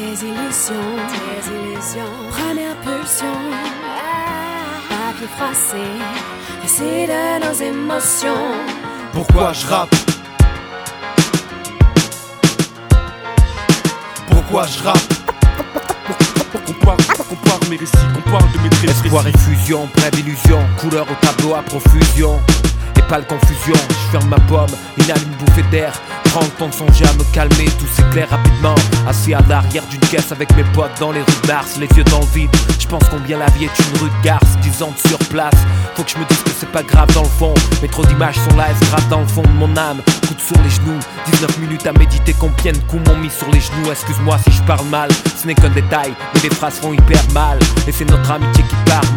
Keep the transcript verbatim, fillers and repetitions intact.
tes illusions, tes illusions. Première pulsion, papier froissé, récit de nos émotions. Pourquoi je rappe? Pourquoi je rappe? Compare, compare mes récits, compare de mes traits. Espoir et fusion, brève illusion, couleur au tableau à profusion. Et pas de confusion, je ferme ma pomme, inhale une bouffée d'air. Prends le temps de songer à me calmer, tout s'éclaire rapidement. Assis à l'arrière d'une caisse avec mes potes dans les rues de Mars, les yeux dans le vide. Je pense combien la vie est une rue de garce, dix ans de sur place. Faut que je me dise que c'est pas grave dans le fond, mais trop d'images sont là, elles se gravent dans le fond de mon âme. Coude sur les genoux, dix-neuf minutes à méditer, combien de coups m'ont mis sur les genoux. Excuse-moi si je parle mal, ce n'est qu'un détail, mais les phrases font hyper mal. Et c'est notre amitié qui part